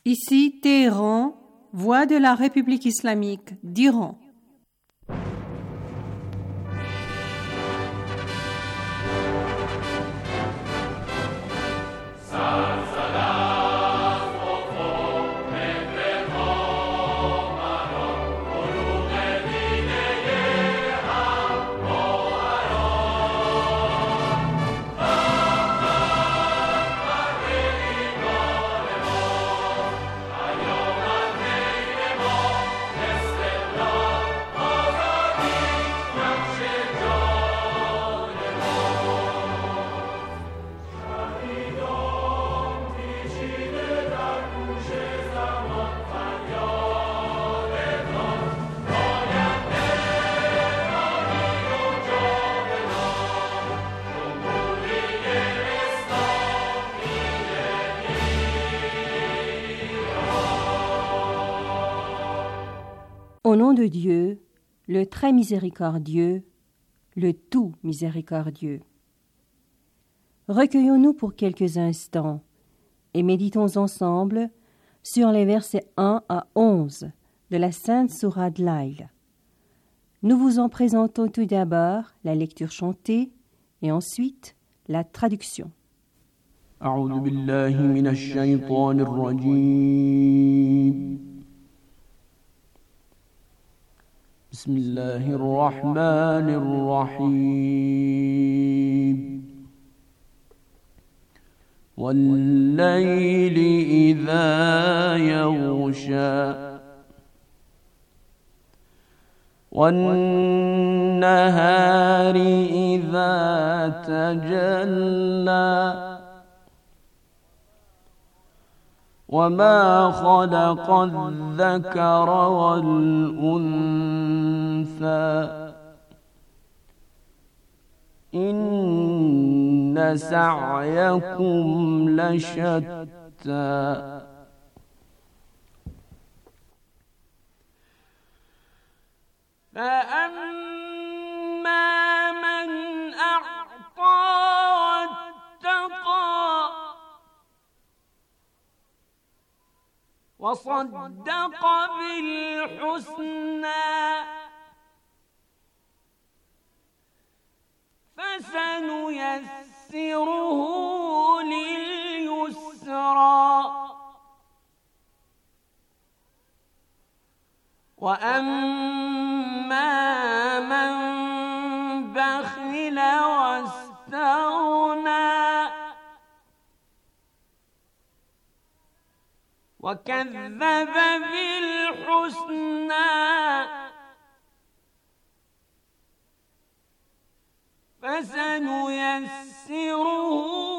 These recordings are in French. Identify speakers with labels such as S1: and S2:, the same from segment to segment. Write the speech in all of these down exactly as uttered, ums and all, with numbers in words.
S1: Ici Téhéran, voix de la République islamique d'Iran. Au nom de Dieu, le très miséricordieux, le tout miséricordieux. Recueillons-nous pour quelques instants et méditons ensemble sur les versets un à onze de la Sainte Sourate Layl. Nous vous en présentons tout d'abord la lecture chantée et ensuite la traduction.
S2: أعوذ بالله من الشيطان الرجيم بسم الله الرحمن الرحيم والليل إذا يغشى والنهار إذا تجلى وما خلق الذكر والأنثى إن سعيكم لشتى فأما من أعطى واتقى وصدق بالحسنى فسنيسره لليسرى وأما من بخل واستغنى وكذب بالحسنى فسنيسره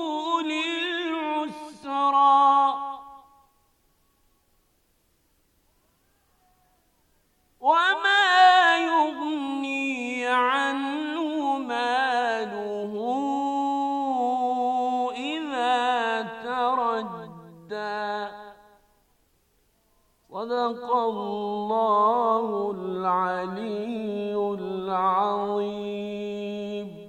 S2: للعسرى وما يغني عنه ماله إذا تردى صدق الله العلي العظيم.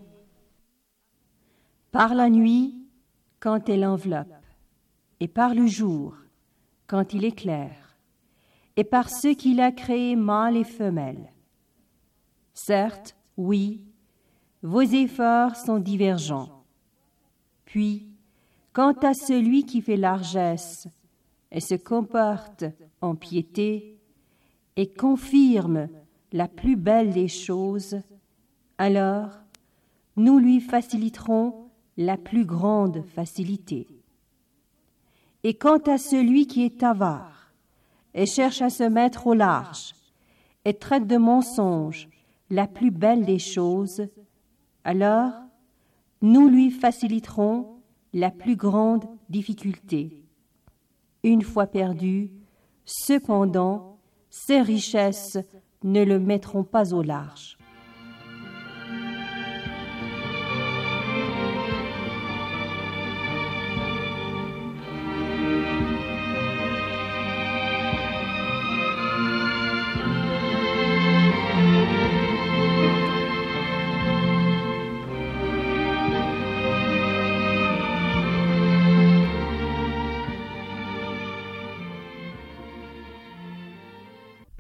S1: Par la nuit, quand elle enveloppe, et par le jour, quand il éclaire, et par ceux qu'il a créés mâles et femelles. Certes, oui, vos efforts sont divergents. Puis, quant à celui qui fait largesse et se comporte en piété et confirme la plus belle des choses, alors nous lui faciliterons la plus grande facilité. Et quant à celui qui est avare et cherche à se mettre au large et traite de mensonge la plus belle des choses, alors nous lui faciliterons la plus grande difficulté. Une fois perdu, cependant, ses richesses ne le mettront pas au large.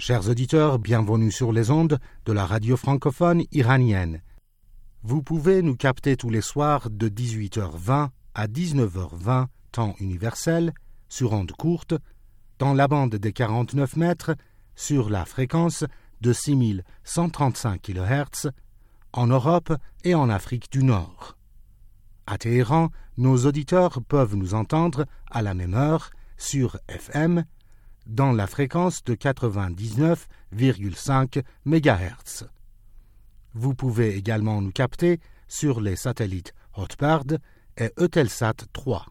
S3: Chers auditeurs, bienvenue sur les ondes de la radio francophone iranienne. Vous pouvez nous capter tous les soirs de dix-huit heures vingt à dix-neuf heures vingt, temps universel, sur ondes courtes, dans la bande des quarante-neuf mètres, sur la fréquence de six mille cent trente-cinq kilohertz, en Europe et en Afrique du Nord. À Téhéran, nos auditeurs peuvent nous entendre à la même heure sur F M, dans la fréquence de quatre-vingt-dix-neuf virgule cinq mégahertz. Vous pouvez également nous capter sur les satellites Hotbird et Eutelsat trois.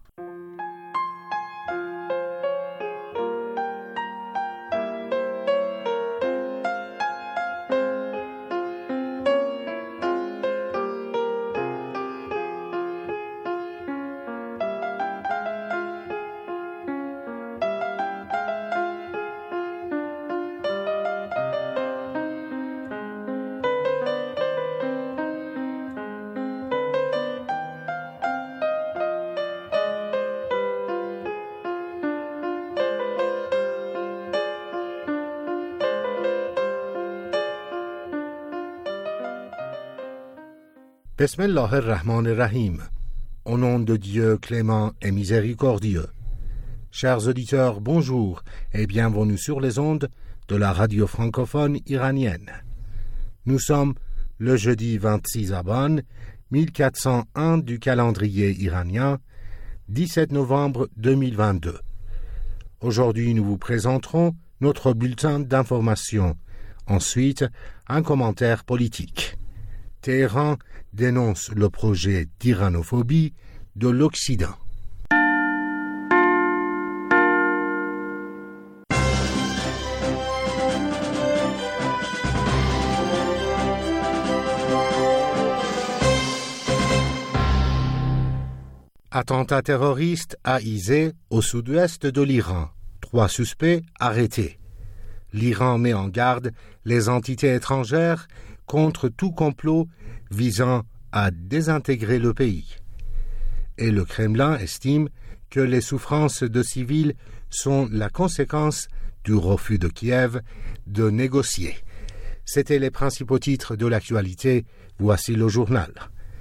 S3: Bismillah ar-Rahman ar-Rahim. Au nom de Dieu clément et miséricordieux. Chers auditeurs, bonjour et bienvenue sur les ondes de la radio francophone iranienne. Nous sommes le jeudi vingt-six Aban, mille quatre cent un du calendrier iranien, dix-sept novembre deux mille vingt-deux. Aujourd'hui, nous vous présenterons notre bulletin d'information. Ensuite, un commentaire politique. Téhéran dénonce le projet d'iranophobie de l'Occident. Attentat terroriste à Izeh, au sud-ouest de l'Iran. Trois suspects arrêtés. L'Iran met en garde les entités étrangères contre tout complot visant à désintégrer le pays. Et le Kremlin estime que les souffrances de civils sont la conséquence du refus de Kiev de négocier. C'étaient les principaux titres de l'actualité. Voici le journal.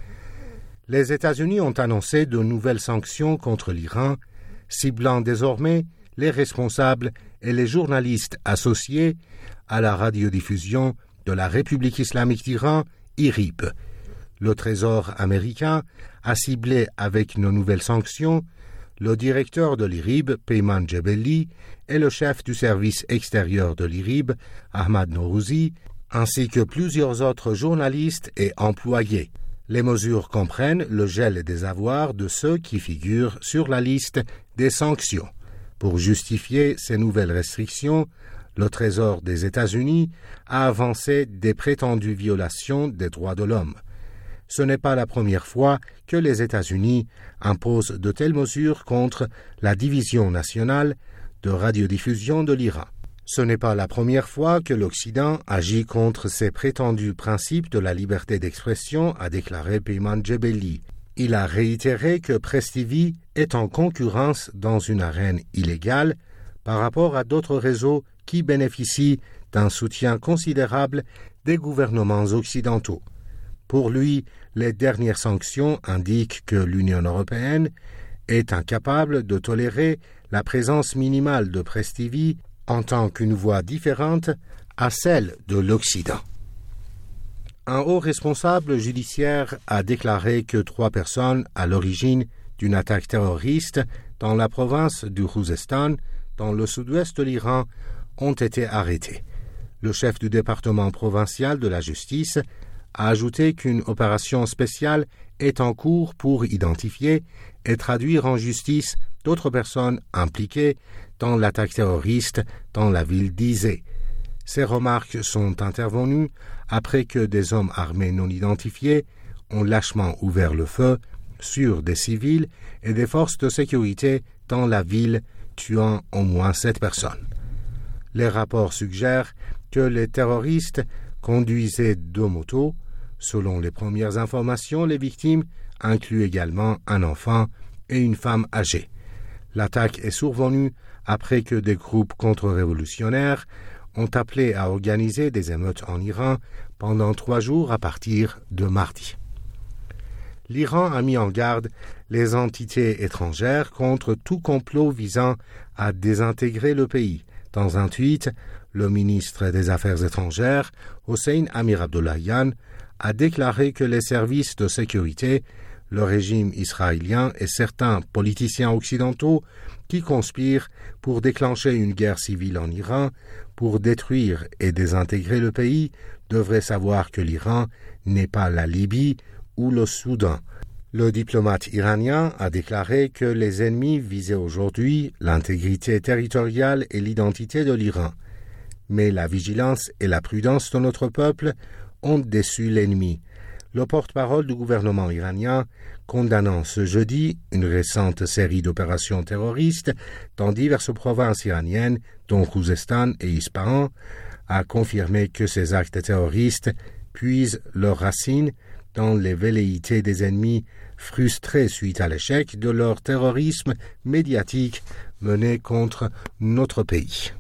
S3: Les États-Unis ont annoncé de nouvelles sanctions contre l'Iran, ciblant désormais les responsables et les journalistes associés à la radiodiffusion de la République islamique d'Iran, I R I B. Le Trésor américain a ciblé avec nos nouvelles sanctions le directeur de l'I R I B, Peyman Jebeli, et le chef du service extérieur de l'I R I B, Ahmad Nourouzi, ainsi que plusieurs autres journalistes et employés. Les mesures comprennent le gel des avoirs de ceux qui figurent sur la liste des sanctions. Pour justifier ces nouvelles restrictions, le Trésor des États-Unis a avancé des prétendues violations des droits de l'homme. Ce n'est pas la première fois que les États-Unis imposent de telles mesures contre la division nationale de radiodiffusion de l'Iran. Ce n'est pas la première fois que l'Occident agit contre ces prétendus principes de la liberté d'expression, a déclaré Peyman Jebeli. Il a réitéré que Press T V est en concurrence dans une arène illégale par rapport à d'autres réseaux qui bénéficient d'un soutien considérable des gouvernements occidentaux. Pour lui, les dernières sanctions indiquent que l'Union européenne est incapable de tolérer la présence minimale de Press T V en tant qu'une voix différente à celle de l'Occident. Un haut responsable judiciaire a déclaré que trois personnes à l'origine d'une attaque terroriste dans la province du Khouzestan, dans le sud-ouest de l'Iran, ont été arrêtées. Le chef du département provincial de la justice a ajouté qu'une opération spéciale est en cours pour identifier et traduire en justice d'autres personnes impliquées dans l'attaque terroriste dans la ville d'Izeh. Ces remarques sont intervenues après que des hommes armés non identifiés ont lâchement ouvert le feu sur des civils et des forces de sécurité dans la ville, tuant au moins sept personnes. Les rapports suggèrent que les terroristes conduisaient deux motos. Selon les premières informations, les victimes incluent également un enfant et une femme âgée. L'attaque est survenue après que des groupes contre-révolutionnaires ont appelé à organiser des émeutes en Iran pendant trois jours à partir de mardi. L'Iran a mis en garde les entités étrangères contre tout complot visant à désintégrer le pays. Dans un tweet, le ministre des Affaires étrangères, Hossein Amir-Abdollahian, a déclaré que les services de sécurité, le régime israélien et certains politiciens occidentaux qui conspirent pour déclencher une guerre civile en Iran, pour détruire et désintégrer le pays, devraient savoir que l'Iran n'est pas la Libye ou le Soudan. Le diplomate iranien a déclaré que les ennemis visaient aujourd'hui l'intégrité territoriale et l'identité de l'Iran. Mais la vigilance et la prudence de notre peuple ont déçu l'ennemi. Le porte-parole du gouvernement iranien, condamnant ce jeudi une récente série d'opérations terroristes dans diverses provinces iraniennes, dont Khouzestan et Ispahan, a confirmé que ces actes terroristes puisent leurs racines dans les velléités des ennemis frustrés suite à l'échec de leur terrorisme médiatique mené contre notre pays.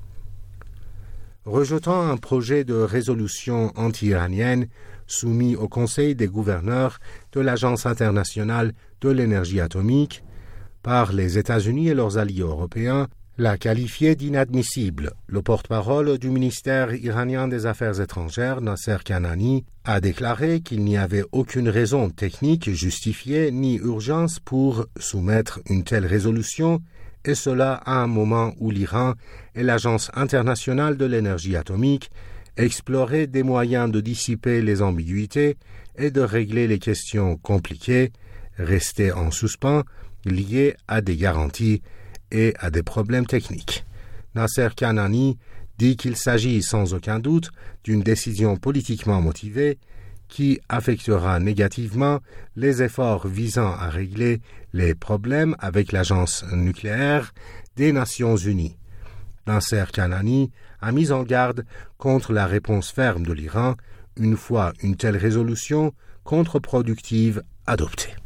S3: Rejetant un projet de résolution anti-iranienne soumis au Conseil des gouverneurs de l'Agence internationale de l'énergie atomique par les États-Unis et leurs alliés européens, l'a qualifié d'inadmissible. Le porte-parole du ministère iranien des Affaires étrangères, Nasser Kanani, a déclaré qu'il n'y avait aucune raison technique justifiée ni urgence pour soumettre une telle résolution, et cela à un moment où l'Iran et l'Agence internationale de l'énergie atomique exploraient des moyens de dissiper les ambiguïtés et de régler les questions compliquées, restées en suspens, liées à des garanties et à des problèmes techniques. Nasser Kanani dit qu'il s'agit sans aucun doute d'une décision politiquement motivée qui affectera négativement les efforts visant à régler les problèmes avec l'agence nucléaire des Nations Unies. Nasser Kanani a mis en garde contre la réponse ferme de l'Iran une fois une telle résolution contre-productive adoptée.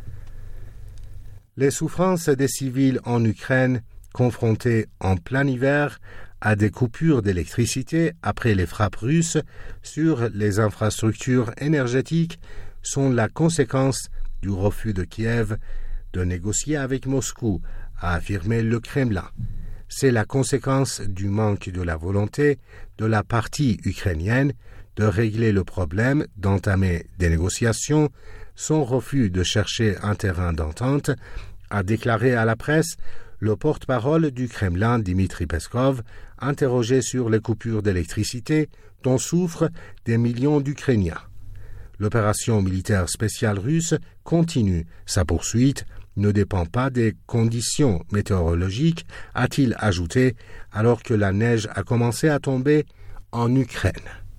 S3: Les souffrances des civils en Ukraine, confrontés en plein hiver à des coupures d'électricité après les frappes russes sur les infrastructures énergétiques, sont la conséquence du refus de Kiev de négocier avec Moscou, a affirmé le Kremlin. C'est la conséquence du manque de la volonté de la partie ukrainienne de régler le problème, d'entamer des négociations, son refus de chercher un terrain d'entente, a déclaré à la presse le porte-parole du Kremlin Dmitri Peskov, interrogé sur les coupures d'électricité dont souffrent des millions d'Ukrainiens. L'opération militaire spéciale russe continue. Sa poursuite ne dépend pas des conditions météorologiques, a-t-il ajouté, alors que la neige a commencé à tomber en Ukraine.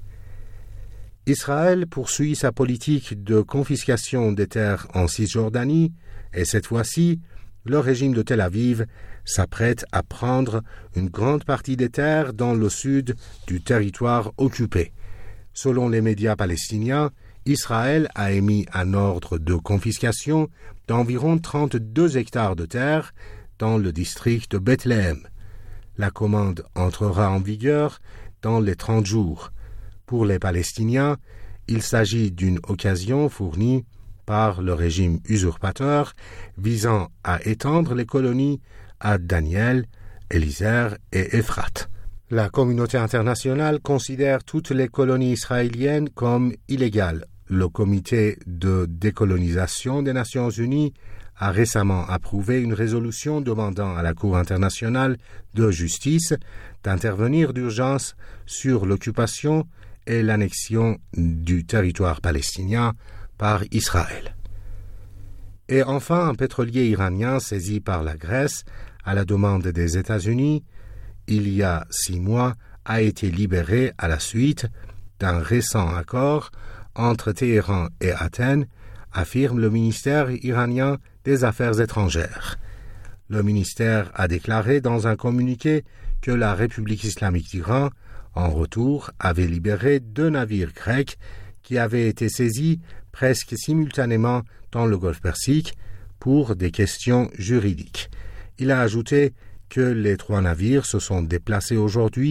S3: Israël poursuit sa politique de confiscation des terres en Cisjordanie et cette fois-ci, le régime de Tel Aviv s'apprête à prendre une grande partie des terres dans le sud du territoire occupé. Selon les médias palestiniens, Israël a émis un ordre de confiscation d'environ trente-deux hectares de terre dans le district de Bethléem. La commande entrera en vigueur dans les trente jours. Pour les Palestiniens, il s'agit d'une occasion fournie par le régime usurpateur visant à étendre les colonies à Daniel, Élyser et Ephrate. La communauté internationale considère toutes les colonies israéliennes comme illégales. Le comité de décolonisation des Nations Unies a récemment approuvé une résolution demandant à la Cour internationale de justice d'intervenir d'urgence sur l'occupation et l'annexion du territoire palestinien par Israël. Et enfin, un pétrolier iranien saisi par la Grèce à la demande des États-Unis, il y a six mois, a été libéré à la suite d'un récent accord entre Téhéran et Athènes, affirme le ministère iranien des Affaires étrangères. Le ministère a déclaré dans un communiqué que la République islamique d'Iran, en retour, avait libéré deux navires grecs qui avaient été saisis presque simultanément dans le Golfe Persique pour des questions juridiques. Il a ajouté que les trois navires se sont déplacés aujourd'hui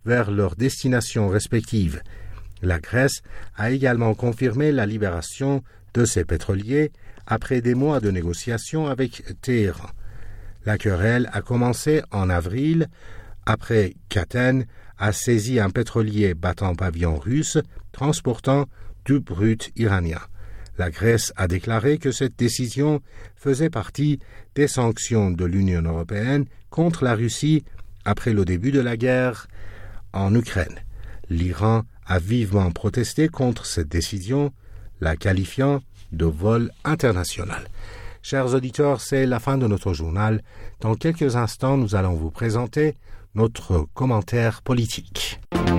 S3: vers leurs destinations respectives. La Grèce a également confirmé la libération de ses pétroliers après des mois de négociations avec Téhéran. La querelle a commencé en avril, après qu'Athènes a saisi un pétrolier battant pavillon russe transportant du brut iranien. La Grèce a déclaré que cette décision faisait partie des sanctions de l'Union européenne contre la Russie après le début de la guerre en Ukraine. L'Iran a vivement protesté contre cette décision, la qualifiant de vol international. Chers auditeurs, c'est la fin de notre journal. Dans quelques instants, nous allons vous présenter notre commentaire politique.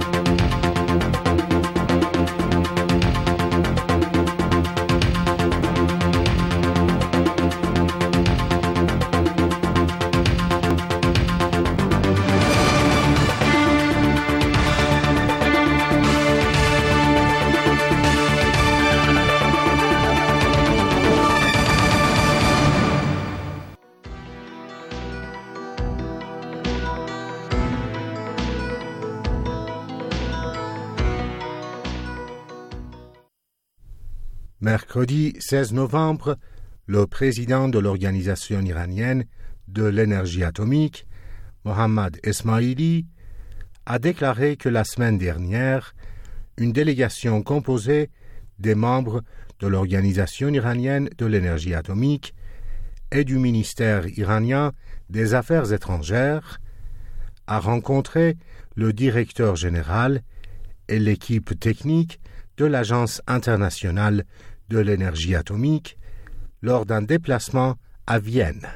S3: Mercredi seize novembre, le président de l'Organisation iranienne de l'énergie atomique, Mohammad Esmaili, a déclaré que la semaine dernière, une délégation composée des membres de l'Organisation iranienne de l'énergie atomique et du ministère iranien des Affaires étrangères a rencontré le directeur général et l'équipe technique de l'Agence internationale de l'énergie atomique lors d'un déplacement à Vienne.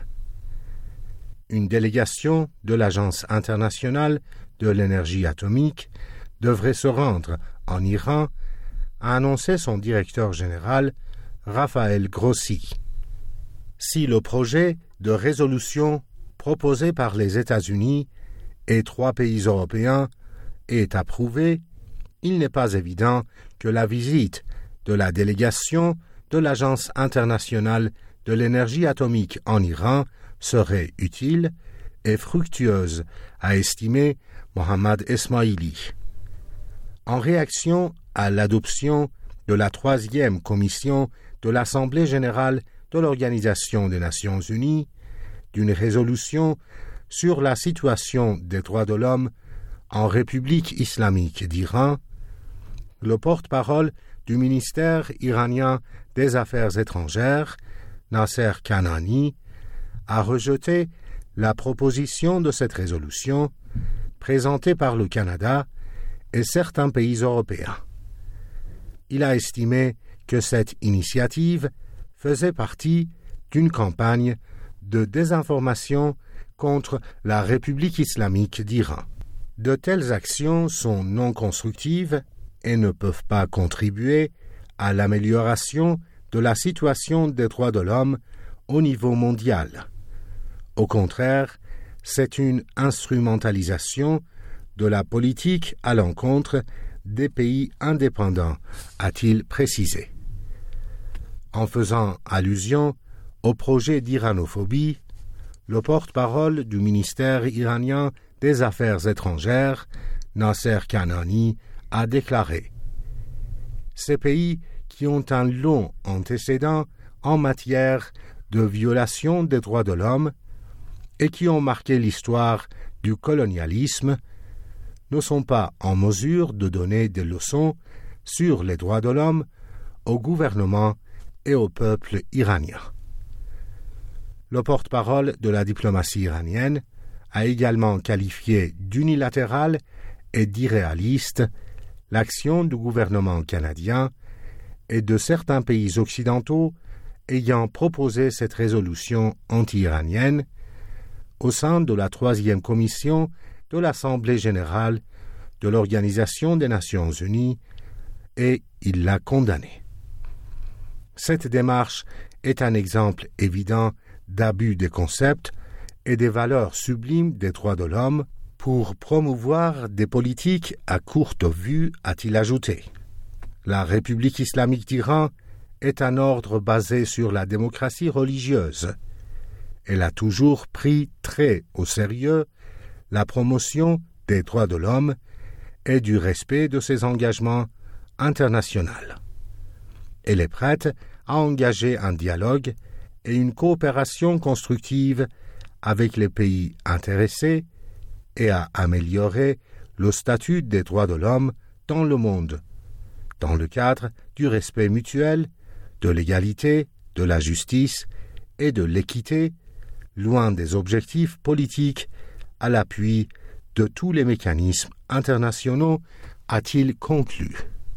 S3: Une délégation de l'Agence internationale de l'énergie atomique devrait se rendre en Iran, a annoncé son directeur général, Raphaël Grossi. Si le projet de résolution proposé par les États-Unis et trois pays européens est approuvé, il n'est pas évident que la visite de la délégation de l'Agence internationale de l'énergie atomique en Iran serait utile et fructueuse, a estimé Mohammad Esmaili. En réaction à l'adoption de la troisième commission de l'Assemblée générale de l'Organisation des Nations unies, d'une résolution sur la situation des droits de l'homme en République islamique d'Iran, le porte-parole du ministère iranien des Affaires étrangères, Nasser Kanani, a rejeté la proposition de cette résolution présentée par le Canada et certains pays européens. Il a estimé que cette initiative faisait partie d'une campagne de désinformation contre la République islamique d'Iran. De telles actions sont non constructives et ne peuvent pas contribuer à l'amélioration de la situation des droits de l'homme au niveau mondial. Au contraire, c'est une instrumentalisation de la politique à l'encontre des pays indépendants, a-t-il précisé. En faisant allusion au projet d'iranophobie, le porte-parole du ministère iranien des Affaires étrangères, Nasser Kanani, a déclaré « Ces pays qui ont un long antécédent en matière de violation des droits de l'homme et qui ont marqué l'histoire du colonialisme ne sont pas en mesure de donner des leçons sur les droits de l'homme au gouvernement et au peuple iranien. » Le porte-parole de la diplomatie iranienne a également qualifié d'unilatérale et d'irréaliste l'action du gouvernement canadien et de certains pays occidentaux ayant proposé cette résolution anti-iranienne au sein de la troisième commission de l'Assemblée générale de l'Organisation des Nations unies, et il l'a condamnée. Cette démarche est un exemple évident d'abus des concepts et des valeurs sublimes des droits de l'homme pour promouvoir des politiques à courte vue, a-t-il ajouté. La République islamique d'Iran est un ordre basé sur la démocratie religieuse. Elle a toujours pris très au sérieux la promotion des droits de l'homme et du respect de ses engagements internationaux. Elle est prête à engager un dialogue et une coopération constructive avec les pays intéressés et à améliorer le statut des droits de l'homme dans le monde, dans le cadre du respect mutuel, de l'égalité, de la justice et de l'équité, loin des objectifs politiques à l'appui de tous les mécanismes internationaux, a-t-il conclu.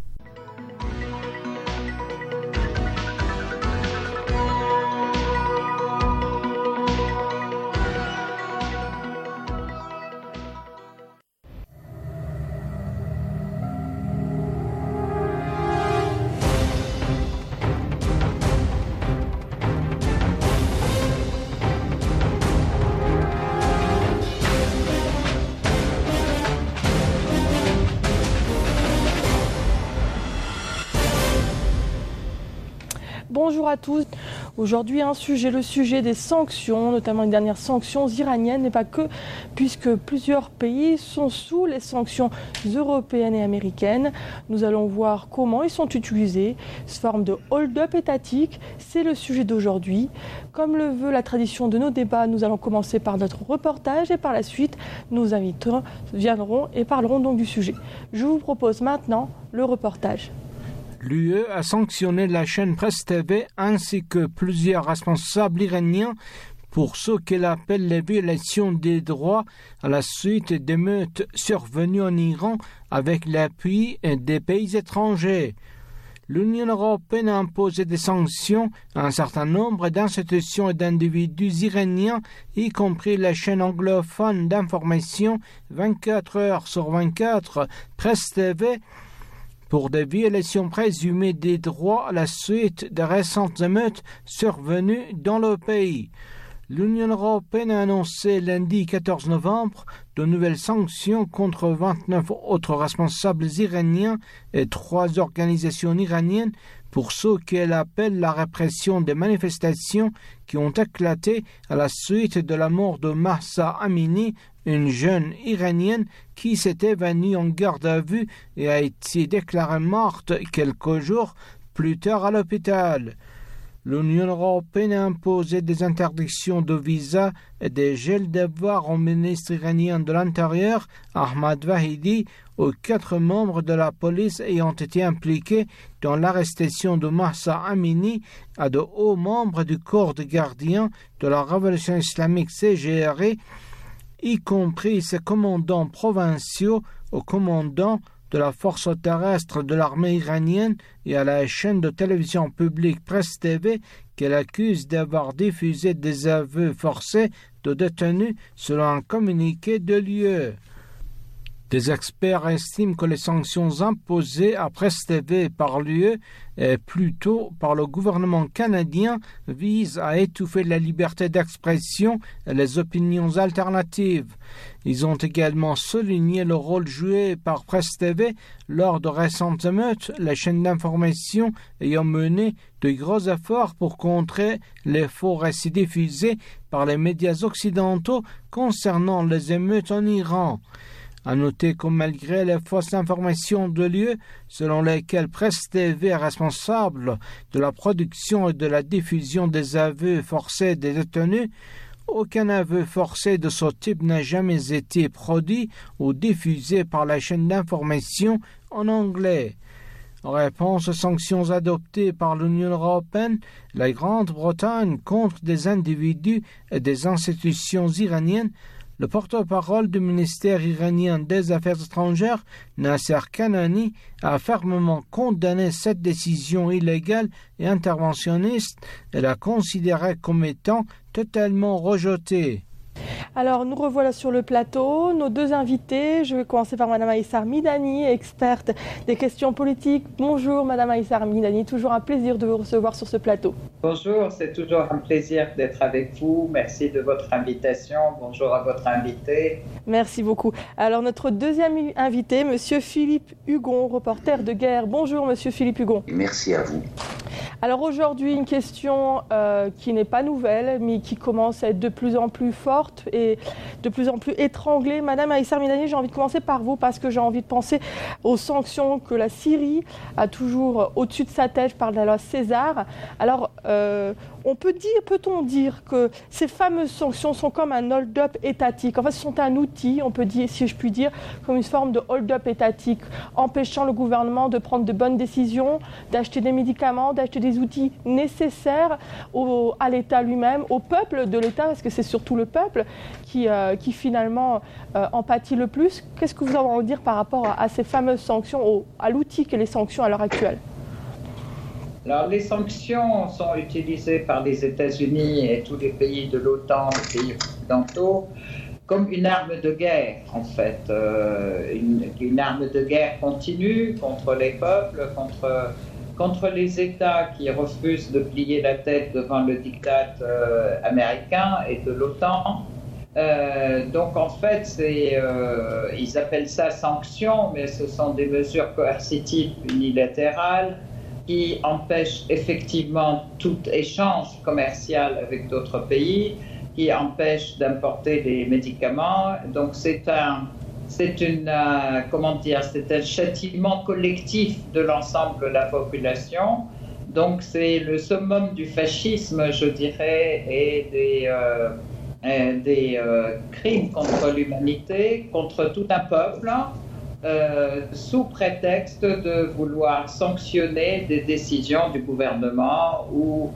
S4: Bonjour à tous. Aujourd'hui, un sujet, le sujet des sanctions, notamment les dernières sanctions iraniennes, n'est pas que, puisque plusieurs pays sont sous les sanctions européennes et américaines. Nous allons voir comment ils sont utilisés. Cette forme de hold-up étatique, c'est le sujet d'aujourd'hui. Comme le veut la tradition de nos débats, nous allons commencer par notre reportage et par la suite, nos invités viendront et parleront donc du sujet. Je vous propose maintenant le reportage.
S5: L'U E a sanctionné la chaîne Presse T V ainsi que plusieurs responsables iraniens pour ce qu'elle appelle les violations des droits à la suite d'émeutes survenues en Iran avec l'appui des pays étrangers. L'Union européenne a imposé des sanctions à un certain nombre d'institutions et d'individus iraniens, y compris la chaîne anglophone d'information vingt-quatre heures sur vingt-quatre Presse T V, pour des violations présumées des droits à la suite des récentes émeutes survenues dans le pays. L'Union européenne a annoncé lundi quatorze novembre de nouvelles sanctions contre vingt-neuf autres responsables iraniens et trois organisations iraniennes pour ce qu'elle appelle la répression des manifestations qui ont éclaté à la suite de la mort de Mahsa Amini, une jeune iranienne qui s'était venue en garde à vue et a été déclarée morte quelques jours plus tard à l'hôpital. L'Union européenne a imposé des interdictions de visa et des gels d'avoirs au ministre iranien de l'Intérieur, Ahmad Vahidi, aux quatre membres de la police ayant été impliqués dans l'arrestation de Mahsa Amini, à de hauts membres du corps de gardiens de la Révolution islamique C G R I, y compris ses commandants provinciaux, aux commandants de la force terrestre de l'armée iranienne et à la chaîne de télévision publique Presse T V qu'elle accuse d'avoir diffusé des aveux forcés de détenus selon un communiqué de l'U E. Des experts estiment que les sanctions imposées à Presse T V par l'U E et plutôt par le gouvernement canadien visent à étouffer la liberté d'expression et les opinions alternatives. Ils ont également souligné le rôle joué par Presse T V lors de récentes émeutes, la chaîne d'information ayant mené de gros efforts pour contrer les faux récits diffusés par les médias occidentaux concernant les émeutes en Iran. À noter que malgré les fausses informations de l'U E, selon lesquelles Presse T V est responsable de la production et de la diffusion des aveux forcés des détenus, aucun aveu forcé de ce type n'a jamais été produit ou diffusé par la chaîne d'information en anglais. En réponse aux sanctions adoptées par l'Union européenne, la Grande-Bretagne contre des individus et des institutions iraniennes, le porte-parole du ministère iranien des Affaires étrangères, Nasser Kanani, a fermement condamné cette décision illégale et interventionniste et l'a considérée comme étant totalement rejetée.
S4: Alors, nous revoilà sur le plateau, nos deux invités. Je vais commencer par Madame Aïssar Midani, experte des questions politiques. Bonjour Madame Aïssar Midani, toujours un plaisir de vous recevoir sur ce plateau.
S6: Bonjour, c'est toujours un plaisir d'être avec vous. Merci de votre invitation. Bonjour à votre invité.
S4: Merci beaucoup. Alors, notre deuxième invité, Monsieur Philippe Hugon, reporter de guerre. Bonjour Monsieur Philippe Hugon.
S7: Merci à vous.
S4: Alors aujourd'hui, une question euh, qui n'est pas nouvelle, mais qui commence à être de plus en plus forte et de plus en plus étranglée. Madame Aïssa Milani, j'ai envie de commencer par vous parce que j'ai envie de penser aux sanctions que la Syrie a toujours au-dessus de sa tête par la loi César. Alors, euh, on peut dire, peut-on dire que ces fameuses sanctions sont comme un hold-up étatique. En fait, ce sont un outil, on peut dire, si je puis dire, comme une forme de hold-up étatique, empêchant le gouvernement de prendre de bonnes décisions, d'acheter des médicaments, d'acheter des outils nécessaires au, à l'État lui-même, au peuple de l'État, parce que c'est surtout le peuple qui, euh, qui finalement euh, en pâtit le plus. Qu'est-ce que vous avez à dire par rapport à, à ces fameuses sanctions, au, à l'outil qu'est les sanctions à l'heure actuelle ?
S6: Alors, les sanctions sont utilisées par les États-Unis et tous les pays de l'OTAN, les pays occidentaux, comme une arme de guerre, en fait. Euh, une, une arme de guerre continue contre les peuples, contre, contre les États qui refusent de plier la tête devant le diktat euh, américain et de l'OTAN. Euh, donc, en fait, c'est, euh, ils appellent ça sanctions, mais ce sont des mesures coercitives unilatérales qui empêche effectivement tout échange commercial avec d'autres pays, qui empêche d'importer des médicaments. Donc c'est un, c'est une, euh, comment dire, c'est un châtiment collectif de l'ensemble de la population. Donc c'est le summum du fascisme, je dirais, et des, euh, et des euh, crimes contre l'humanité, contre tout un peuple. Euh, sous prétexte de vouloir sanctionner des décisions du gouvernement ou,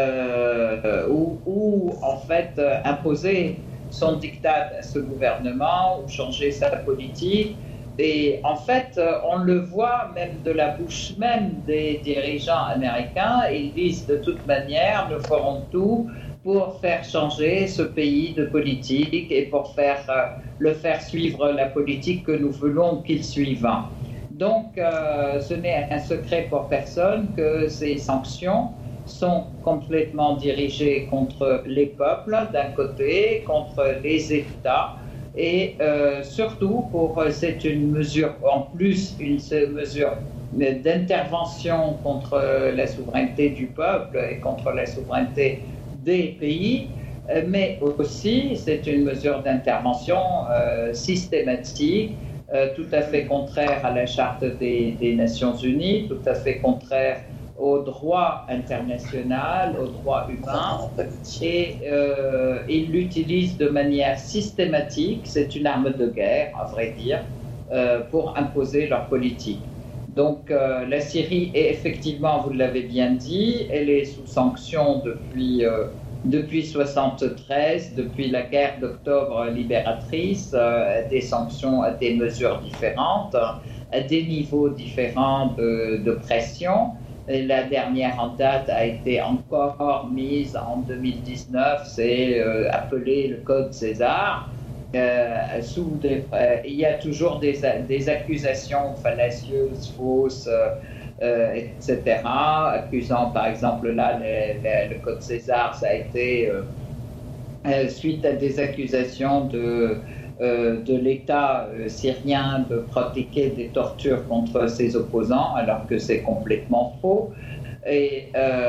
S6: euh, ou, ou en fait euh, imposer son diktat à ce gouvernement ou changer sa politique. Et en fait, on le voit même de la bouche même des dirigeants américains, ils disent de toute manière, nous ferons tout pour faire changer ce pays de politique et pour faire, euh, le faire suivre la politique que nous voulons qu'il suive. Donc, euh, ce n'est un secret pour personne que ces sanctions sont complètement dirigées contre les peuples d'un côté, contre les États, et euh, surtout, pour, c'est une mesure, en plus, une mesure d'intervention contre la souveraineté du peuple et contre la souveraineté des pays, mais aussi c'est une mesure d'intervention euh, systématique, euh, tout à fait contraire à la Charte des, des Nations Unies, tout à fait contraire au droit international, au droit humain, et euh, ils l'utilisent de manière systématique, c'est une arme de guerre, à vrai dire, euh, pour imposer leur politique. Donc euh, la Syrie est effectivement, vous l'avez bien dit, elle est sous sanction depuis euh, depuis soixante-treize, depuis la guerre d'octobre libératrice, euh, des sanctions à des mesures différentes, à des niveaux différents de, de pression. Et la dernière en date a été encore mise en deux mille dix-neuf, c'est euh, appelé le Code César. Euh, sous des, euh, il y a toujours des, des accusations fallacieuses, fausses, euh, euh, et cetera, accusant par exemple là le, le, le Code César, ça a été euh, euh, suite à des accusations de, euh, de l'État euh, syrien de pratiquer des tortures contre ses opposants, alors que c'est complètement faux. Et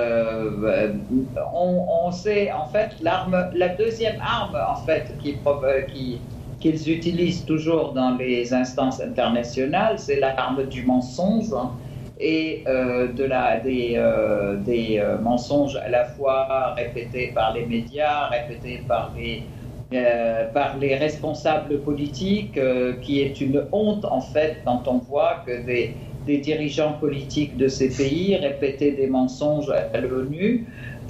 S6: euh, on, on sait en fait l'arme, la deuxième arme en fait qui, qui, qu'ils utilisent toujours dans les instances internationales, c'est l'arme du mensonge et euh, de la, des, euh, des euh, mensonges à la fois répétés par les médias, répétés par les Euh, par les responsables politiques, euh, qui est une honte en fait quand on voit que des, des dirigeants politiques de ces pays répétaient des mensonges à l'ONU.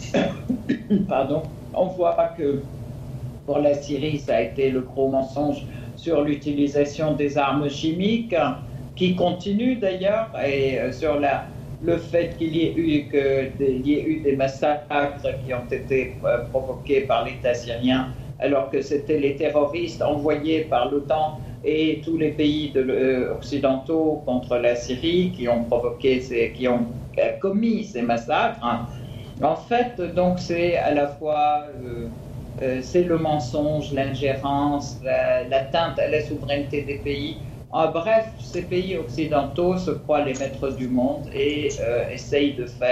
S6: Pardon. On voit que pour la Syrie, ça a été le gros mensonge sur l'utilisation des armes chimiques, qui continue d'ailleurs, et euh, sur la, le fait qu'il y ait eu, que, il y ait eu des massacres qui ont été euh, provoqués par l'État syrien, alors que c'était les terroristes envoyés par l'OTAN et tous les pays de, euh, occidentaux contre la Syrie qui ont provoqué, ces, qui ont euh, commis ces massacres. En fait, donc c'est à la fois euh, euh, c'est le mensonge, l'ingérence, la, l'atteinte à la souveraineté des pays. En bref, ces pays occidentaux se croient les maîtres du monde et euh, essayent de faire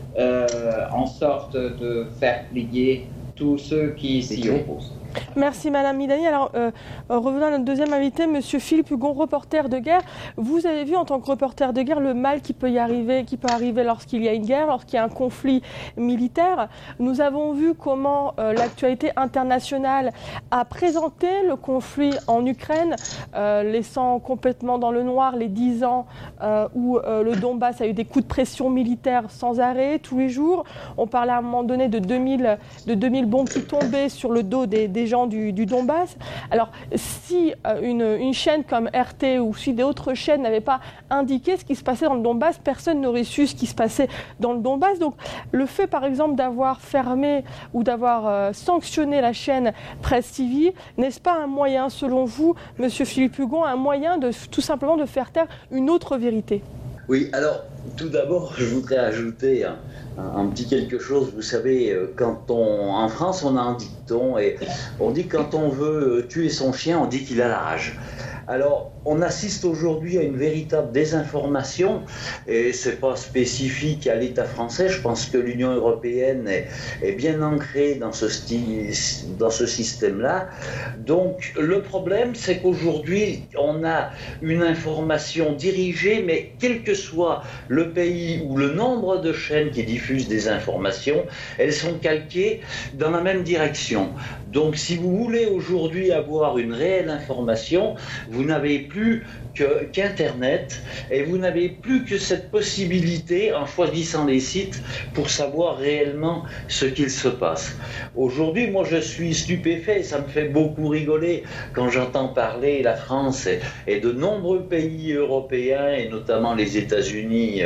S6: euh, en sorte de faire plier tous ceux qui s'y opposent.
S4: Merci Madame Midani. Alors, euh, revenons à notre deuxième invité, Monsieur Philippe Hugon, reporter de guerre. Vous avez vu en tant que reporter de guerre le mal qui peut y arriver, qui peut arriver lorsqu'il y a une guerre, lorsqu'il y a un conflit militaire. Nous avons vu comment euh, l'actualité internationale a présenté le conflit en Ukraine, euh, laissant complètement dans le noir les dix ans euh, où euh, le Donbass a eu des coups de pression militaire sans arrêt, tous les jours. On parlait à un moment donné de deux mille, de deux mille bombes qui tombaient sur le dos des, des gens du, du Donbass. Alors, si euh, une, une chaîne comme R T ou si d'autres chaînes n'avaient pas indiqué ce qui se passait dans le Donbass, personne n'aurait su ce qui se passait dans le Donbass. Donc, le fait, par exemple, d'avoir fermé ou d'avoir euh, sanctionné la chaîne Presse T V, n'est-ce pas un moyen, selon vous, Monsieur Philippe Hugon, un moyen de tout simplement de faire taire une autre vérité?
S7: Oui, alors, tout d'abord, je voudrais ajouter un, un, un petit quelque chose. Vous savez, quand on, en France, on a un dicton et on dit quand on veut tuer son chien, on dit qu'il a la rage. Alors, on assiste aujourd'hui à une véritable désinformation et c'est pas spécifique à l'État français. Je pense que l'Union européenne est, est bien ancrée dans ce, style, dans ce système-là. Donc, le problème, c'est qu'aujourd'hui, on a une information dirigée, mais quel que soit le pays ou le nombre de chaînes qui diffusent des informations, elles sont calquées dans la même direction. Donc, si vous voulez aujourd'hui avoir une réelle information, vous n'avez plus que, qu'Internet et vous n'avez plus que cette possibilité en choisissant les sites pour savoir réellement ce qu'il se passe. Aujourd'hui, moi je suis stupéfait, ça me fait beaucoup rigoler quand j'entends parler la France et, et de nombreux pays européens et notamment les États-Unis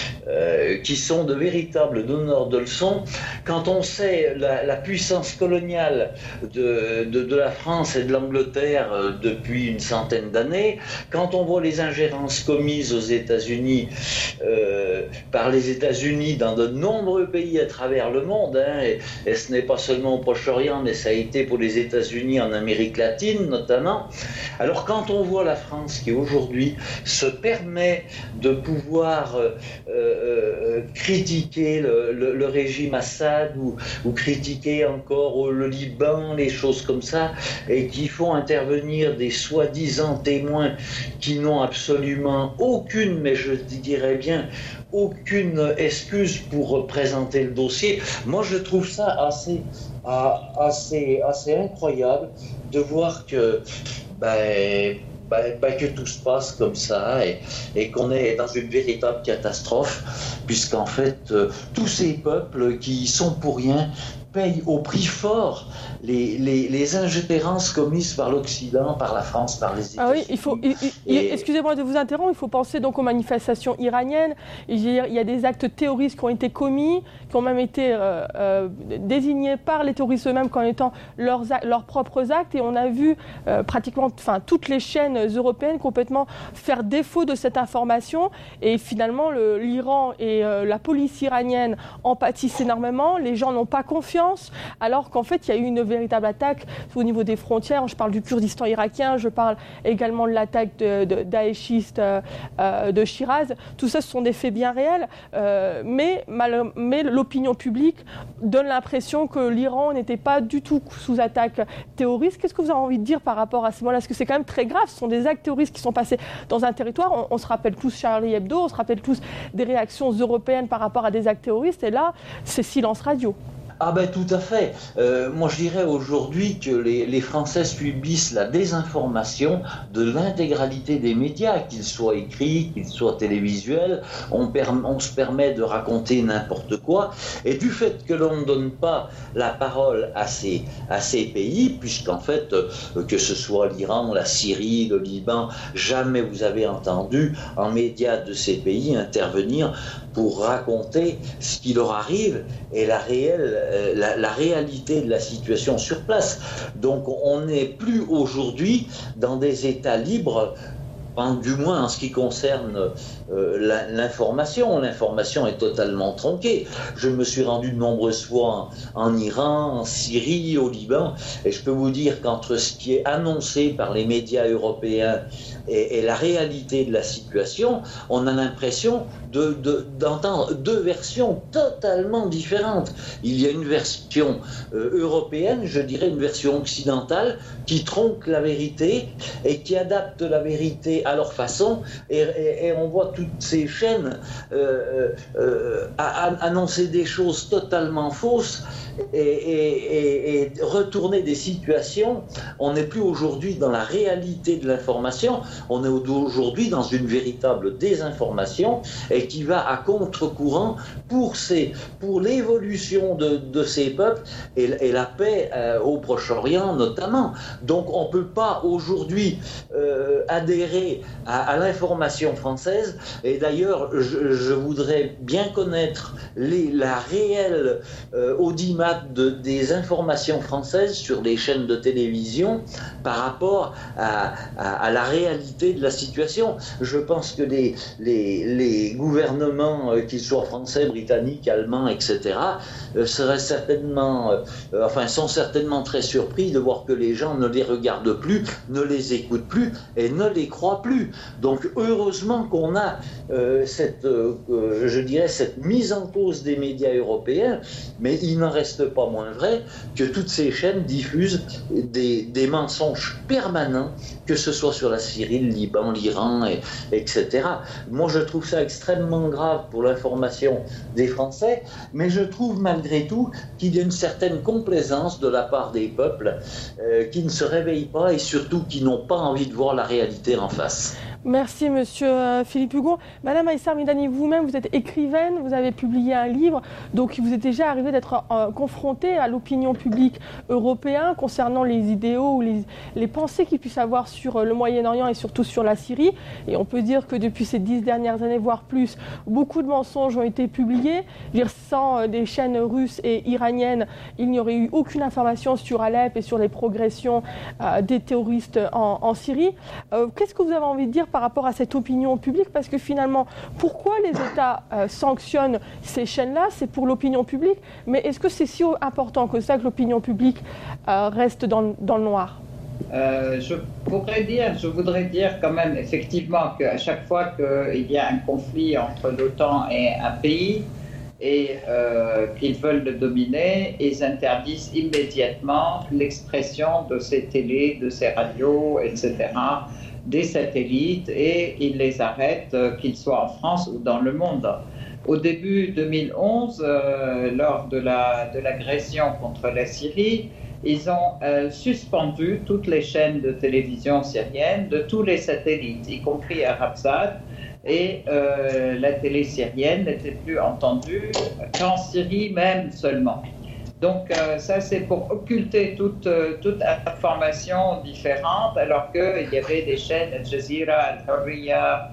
S7: euh, qui sont de véritables donneurs de leçons. Quand on sait la, la puissance coloniale de, de, de la France et de l'Angleterre euh, depuis une centaine d'années, quand on voit les ingérences commises aux États-Unis euh, par les États-Unis dans de nombreux pays à travers le monde, hein, et, et ce n'est pas seulement au Proche-Orient, mais ça a été pour les États-Unis en Amérique latine notamment. Alors quand on voit la France qui aujourd'hui se permet de pouvoir euh, euh, critiquer le, le, le régime Assad ou, ou critiquer encore le Liban, les choses comme ça, et qui font intervenir des soi-disant témoins qui n'ont absolument aucune, mais je dirais bien aucune excuse pour présenter le dossier. Moi, je trouve ça assez, assez, assez incroyable de voir que, ben, ben, ben, que tout se passe comme ça et, et qu'on est dans une véritable catastrophe, puisqu'en fait, euh, tous ces peuples qui sont pour rien payent au prix fort les, les, les ingérences commises par l'Occident, par la France, par les États-Unis.
S4: Ah oui, il faut, il, il, et... excusez-moi de vous interrompre, il faut penser donc aux manifestations iraniennes. Il y a des actes terroristes qui ont été commis, qui ont même été euh, euh, désignés par les terroristes eux-mêmes comme étant leurs, leurs propres actes. Et on a vu euh, pratiquement enfin, toutes les chaînes européennes complètement faire défaut de cette information. Et finalement, le, l'Iran et euh, la police iranienne en pâtissent énormément. Les gens n'ont pas confiance. Alors qu'en fait, il y a eu une véritable attaque au niveau des frontières. Je parle du Kurdistan irakien, je parle également de l'attaque de, de, daéchiste euh, euh, de Shiraz. Tout ça, ce sont des faits bien réels. Euh, mais, mal, mais l'opinion publique donne l'impression que l'Iran n'était pas du tout sous attaque terroriste. Qu'est-ce que vous avez envie de dire par rapport à ce moment-là? Parce que c'est quand même très grave. Ce sont des actes terroristes qui sont passés dans un territoire. On, on se rappelle tous Charlie Hebdo, on se rappelle tous des réactions européennes par rapport à des actes terroristes. Et là, c'est silence radio.
S7: Ah ben tout à fait. Euh, moi je dirais aujourd'hui que les, les Français subissent la désinformation de l'intégralité des médias, qu'ils soient écrits, qu'ils soient télévisuels. On, per, on se permet de raconter n'importe quoi. Et du fait que l'on ne donne pas la parole à ces, à ces pays, puisqu'en fait, euh, que ce soit l'Iran, la Syrie, le Liban, jamais vous avez entendu en médias de ces pays intervenir pour raconter ce qui leur arrive et la réelle La, la réalité de la situation sur place. Donc on n'est plus aujourd'hui dans des États libres, hein, du moins en ce qui concerne euh, l'information. L'information est totalement tronquée. Je me suis rendu de nombreuses fois en, en Iran, en Syrie, au Liban, et je peux vous dire qu'entre ce qui est annoncé par les médias européens et, et la réalité de la situation, on a l'impression de, de, d'entendre deux versions totalement différentes. Il y a une version euh, européenne, je dirais une version occidentale, qui tronque la vérité et qui adapte la vérité à leur façon, et, et, et on voit toutes ces chaînes euh, euh, à, à annoncer des choses totalement fausses et, et, et, et retourner des situations. On n'est plus aujourd'hui dans la réalité de l'information, on est aujourd'hui dans une véritable désinformation et qui va à contre-courant pour, ces, pour l'évolution de, de ces peuples et, et la paix euh, au Proche-Orient notamment. Donc on ne peut pas aujourd'hui euh, adhérer à, à l'information française, et d'ailleurs je, je voudrais bien connaître les, la réelle euh, audimat de, des informations françaises sur les chaînes de télévision par rapport à, à, à la réalité de la situation. Je pense que les, les, les gouvernements, euh, qu'ils soient français, britanniques, allemands, et cetera, euh, seraient certainement, euh, enfin sont certainement très surpris de voir que les gens ne les regardent plus, ne les écoutent plus et ne les croient plus. Donc heureusement qu'on a euh, cette, euh, je dirais, cette mise en cause des médias européens, mais il n'en reste pas moins vrai que toutes ces chaînes diffusent des, des mensonges permanents, que ce soit sur la Syrie, le Liban, l'Iran, et, etc. Moi, je trouve ça extrêmement grave pour l'information des Français, mais je trouve malgré tout qu'il y a une certaine complaisance de la part des peuples euh, qui ne se réveillent pas et surtout qui n'ont pas envie de voir la réalité en face.
S4: Merci Monsieur Philippe Hugon. Madame Aïssa Midani, vous-même, vous êtes écrivaine, vous avez publié un livre, donc vous êtes déjà arrivé d'être euh, confrontée à l'opinion publique européenne concernant les idéaux ou les, les pensées qu'ils puissent avoir sur le Moyen-Orient et surtout sur la Syrie. Et on peut dire que depuis ces dix dernières années, voire plus, beaucoup de mensonges ont été publiés. Je veux dire, sans euh, des chaînes russes et iraniennes, il n'y aurait eu aucune information sur Alep et sur les progressions euh, des terroristes en, en Syrie. Euh, qu'est-ce que vous avez envie de dire par rapport à cette opinion publique? Parce que finalement, pourquoi les États euh, sanctionnent ces chaînes-là? C'est pour l'opinion publique, mais est-ce que c'est si important que ça que l'opinion publique euh, reste dans, dans le noir?
S6: euh, Je pourrais dire, je voudrais dire quand même effectivement qu'à chaque fois qu'il y a un conflit entre l'OTAN et un pays et euh, qu'ils veulent le dominer, ils interdisent immédiatement l'expression de ces télés, de ces radios, et cetera, des satellites, et ils les arrêtent, euh, qu'ils soient en France ou dans le monde. Au début deux mille onze, euh, lors de, la, de l'agression contre la Syrie, ils ont euh, suspendu toutes les chaînes de télévision syriennes de tous les satellites, y compris Arabsat, et euh, la télé syrienne n'était plus entendue qu'en Syrie même seulement. Donc euh, ça, c'est pour occulter toute, euh, toute information différente, alors qu'il y avait des chaînes Al Jazeera, Al Hurriya,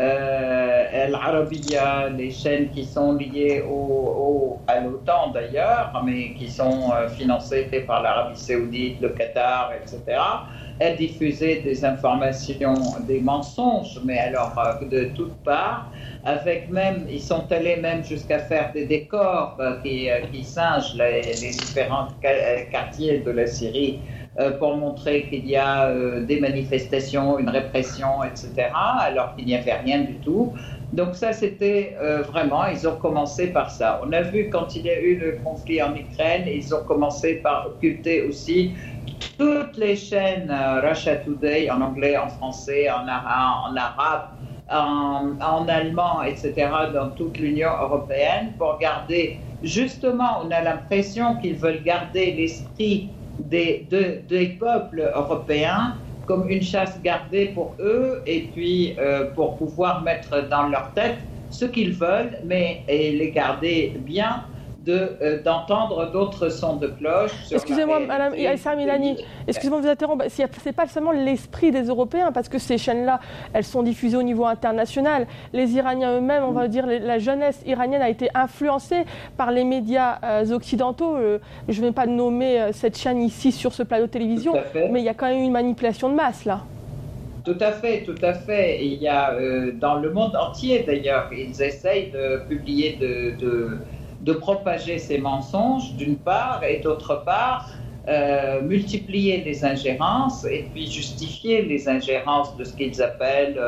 S6: euh, Al Arabiya, les chaînes qui sont liées au, au, à l'OTAN d'ailleurs, mais qui sont euh, financées par l'Arabie Saoudite, le Qatar, et cetera. Elles diffusaient des informations, des mensonges, mais alors euh, de toutes parts. Avec même, ils sont allés même jusqu'à faire des décors euh, qui, euh, qui singent les, les différents quartiers de la Syrie euh, pour montrer qu'il y a euh, des manifestations, une répression, et cetera, alors qu'il n'y avait rien du tout. Donc ça, c'était euh, vraiment, ils ont commencé par ça. On a vu quand il y a eu le conflit en Ukraine, ils ont commencé par occulter aussi toutes les chaînes euh, Russia Today, en anglais, en français, en, ara- en arabe, En, en allemand, et cetera, dans toute l'Union européenne, pour garder, justement, on a l'impression qu'ils veulent garder l'esprit des, de, des peuples européens comme une chasse gardée pour eux, et puis euh, pour pouvoir mettre dans leur tête ce qu'ils veulent, mais et les garder bien. De, euh, d'entendre d'autres sons de cloche.
S4: Excusez-moi, Madame Aïssa Midani, excusez-moi de vous interrompre. Ce n'est pas seulement l'esprit des Européens, parce que ces chaînes-là, elles sont diffusées au niveau international. Les Iraniens eux-mêmes, on va dire, la jeunesse iranienne a été influencée par les médias euh, occidentaux. Euh, je ne vais pas nommer euh, cette chaîne ici sur ce plateau de télévision, mais il y a quand même une manipulation de masse là.
S6: Tout à fait, tout à fait. Il y a euh, dans le monde entier d'ailleurs, ils essayent de publier de, de de propager ces mensonges d'une part, et d'autre part euh, multiplier les ingérences et puis justifier les ingérences de ce qu'ils appellent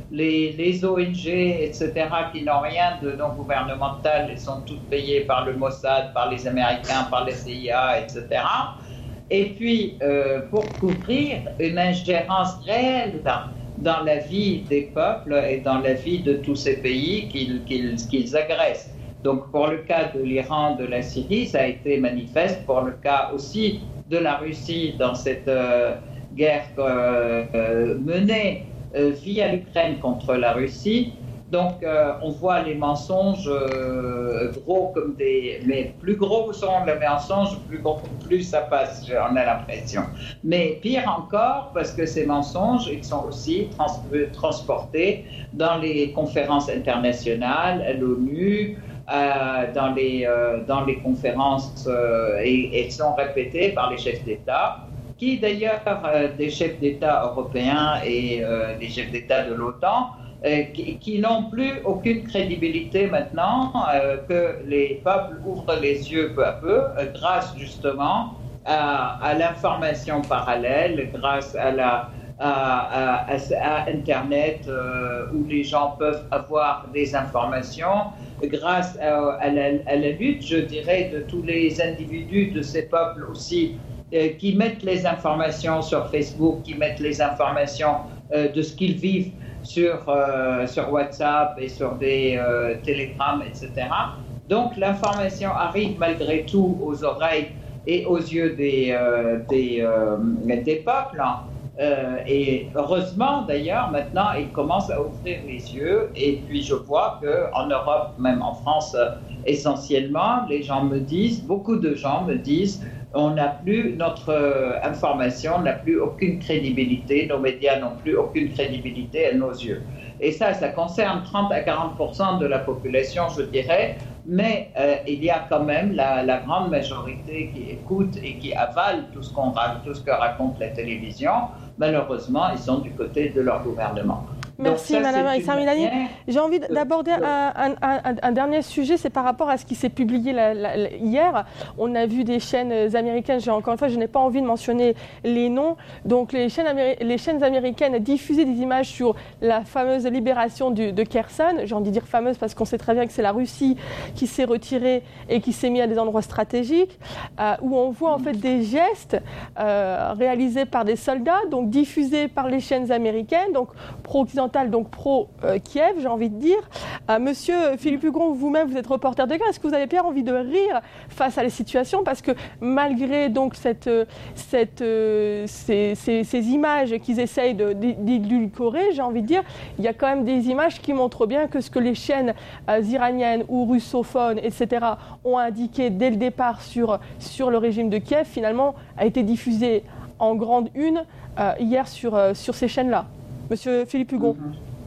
S6: les, les O N G, et cetera, qui n'ont rien de non gouvernemental, elles sont toutes payées par le Mossad, par les Américains, par les C I A, et cetera. Et puis, euh, pour couvrir une ingérence réelle dans, dans la vie des peuples et dans la vie de tous ces pays qu'ils, qu'ils, qu'ils agressent. Donc, pour le cas de l'Iran, de la Syrie, ça a été manifeste. Pour le cas aussi de la Russie dans cette euh, guerre euh, euh, menée euh, via l'Ukraine contre la Russie. Donc, euh, on voit les mensonges euh, gros comme des... Mais plus gros sont les mensonges, plus, gros, plus ça passe, on a l'impression. Mais pire encore, parce que ces mensonges, ils sont aussi trans- transportés dans les conférences internationales, à l'ONU, euh, dans, les, euh, dans les conférences, euh, et, et sont répétés par les chefs d'État, qui d'ailleurs, euh, des chefs d'État européens et euh, des chefs d'État de l'OTAN, Euh, qui, qui n'ont plus aucune crédibilité maintenant, euh, que les peuples ouvrent les yeux peu à peu, euh, grâce justement à, à l'information parallèle, grâce à, la, à, à, à, à Internet, euh, où les gens peuvent avoir des informations, grâce à, à, la, à la lutte, je dirais, de tous les individus de ces peuples aussi, euh, qui mettent les informations sur Facebook, qui mettent les informations euh, de ce qu'ils vivent sur, euh, sur WhatsApp et sur des euh, télégrammes, et cetera. Donc l'information arrive malgré tout aux oreilles et aux yeux des, euh, des, euh, des peuples. Euh, et heureusement d'ailleurs, maintenant, ils commencent à ouvrir les yeux. Et puis je vois qu'en Europe, même en France euh, essentiellement, les gens me disent, beaucoup de gens me disent, on n'a plus notre euh, information, on n'a plus aucune crédibilité, nos médias n'ont plus aucune crédibilité à nos yeux. Et ça, ça concerne trente à quarante pour cent de la population, je dirais, mais euh, il y a quand même la, la grande majorité qui écoute et qui avale tout ce, qu'on, tout ce que raconte la télévision. Malheureusement, ils sont du côté de leur gouvernement.
S4: Merci Madame Aïssa Milani. J'ai envie d'aborder un, un, un, un dernier sujet, c'est par rapport à ce qui s'est publié la, la, la, hier. On a vu des chaînes américaines, j'ai, encore une fois je n'ai pas envie de mentionner les noms, donc les chaînes, améri- les chaînes américaines diffusaient des images sur la fameuse libération du, de Kherson. J'ai envie de dire fameuse parce qu'on sait très bien que c'est la Russie qui s'est retirée et qui s'est mise à des endroits stratégiques, euh, où on voit en fait des gestes euh, réalisés par des soldats, donc diffusés par les chaînes américaines, donc pro-occidentales, donc pro-Kiev, j'ai envie de dire. Euh, monsieur Philippe Hugron, vous-même, vous êtes reporter de guerre. Est-ce que vous avez bien envie de rire face à la situation? Parce que malgré donc cette, cette, euh, ces, ces, ces images qu'ils essayent de, d'édulcorer, j'ai envie de dire, il y a quand même des images qui montrent bien que ce que les chaînes euh, iraniennes ou russophones, et cetera, ont indiqué dès le départ sur, sur le régime de Kiev, finalement, a été diffusé en grande une euh, hier sur, euh, sur ces chaînes-là. Monsieur Philippe Hugron.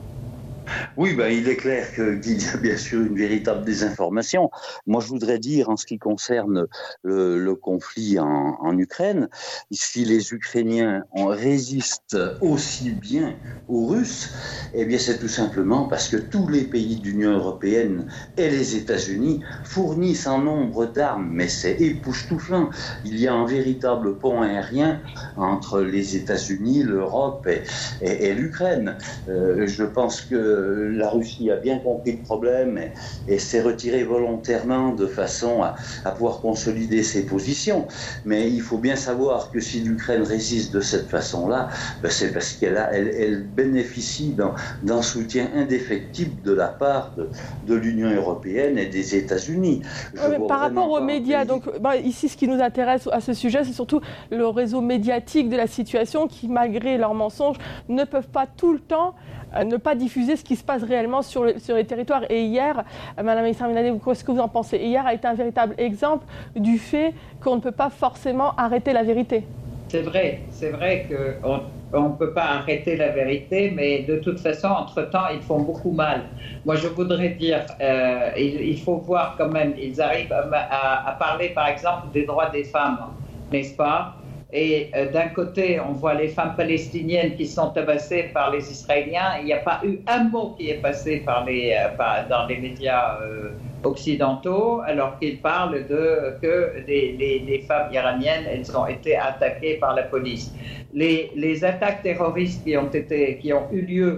S7: Oui, ben, il est clair qu'il y a bien sûr une véritable désinformation. Moi, je voudrais dire, en ce qui concerne le, le conflit en, en Ukraine, si les Ukrainiens en résistent aussi bien aux Russes, eh bien, c'est tout simplement parce que tous les pays de l'Union européenne et les États-Unis fournissent un nombre d'armes, mais c'est époustouflant. Il y a un véritable pont aérien entre les États-Unis, l'Europe et, et, et l'Ukraine. Euh, je pense que la Russie a bien compris le problème et, et s'est retirée volontairement de façon à, à pouvoir consolider ses positions. Mais il faut bien savoir que si l'Ukraine résiste de cette façon-là, ben c'est parce qu'elle a, elle, elle bénéficie d'un, d'un soutien indéfectible de la part de, de l'Union européenne et des États-Unis.
S4: Ouais, par rapport aux médias, donc bah, ici ce qui nous intéresse à ce sujet, c'est surtout le réseau médiatique de la situation qui, malgré leurs mensonges, ne peuvent pas tout le temps euh, ne pas diffuser ce qui se passe réellement sur, le, sur les territoires. Et hier, euh, Madame Aïssa Milani, qu'est-ce que vous en pensez? Hier a été un véritable exemple du fait qu'on ne peut pas forcément arrêter la vérité.
S6: C'est vrai, c'est vrai qu'on ne peut pas arrêter la vérité, mais de toute façon, entre-temps, ils font beaucoup mal. Moi, je voudrais dire, euh, il, il faut voir quand même, ils arrivent à, à, à parler, par exemple, des droits des femmes, n'est-ce pas? Et euh, d'un côté, on voit les femmes palestiniennes qui sont tabassées par les Israéliens. Il n'y a pas eu un mot qui est passé par les, euh, par, dans les médias euh, occidentaux, alors qu'ils parlent de que les, les, les femmes iraniennes, elles ont été attaquées par la police. Les, les attaques terroristes qui ont été, qui ont eu lieu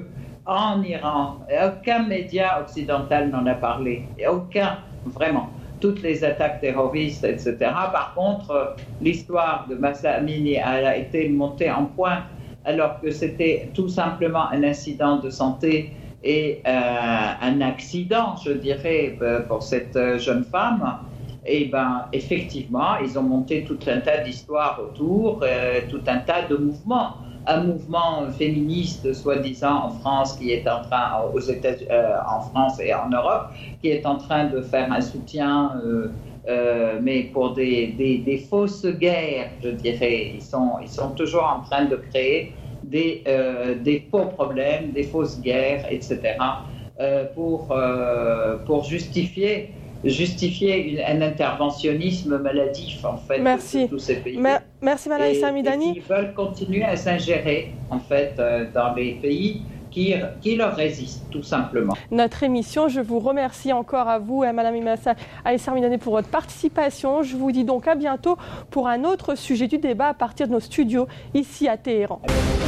S6: en Iran. Et aucun média occidental n'en a parlé. Et aucun, vraiment. Toutes les attaques terroristes, et cetera. Par contre, l'histoire de Mahsa Amini a été montée en pointe alors que c'était tout simplement un incident de santé et euh, un accident, je dirais, pour cette jeune femme. Et bien, effectivement, ils ont monté tout un tas d'histoires autour, euh, tout un tas de mouvements. Un mouvement féministe, soi-disant, en France, qui est en train, aux États, euh, en France et en Europe, qui est en train de faire un soutien, euh, euh, mais pour des, des, des fausses guerres, je dirais. Ils sont, ils sont toujours en train de créer des, euh, des faux problèmes, des fausses guerres, et cetera, euh, pour, euh, pour justifier justifier une, un interventionnisme maladif, en fait,
S4: Merci.
S6: de tous ces pays.
S4: Mer- Merci, Madame Issa Midani.
S6: Ils veulent continuer à s'ingérer, en fait, euh, dans les pays qui, qui leur résistent, tout simplement.
S4: Notre émission, je vous remercie encore à vous, et Madame Issa Midani, pour votre participation. Je vous dis donc à bientôt pour un autre sujet du débat à partir de nos studios ici à Téhéran.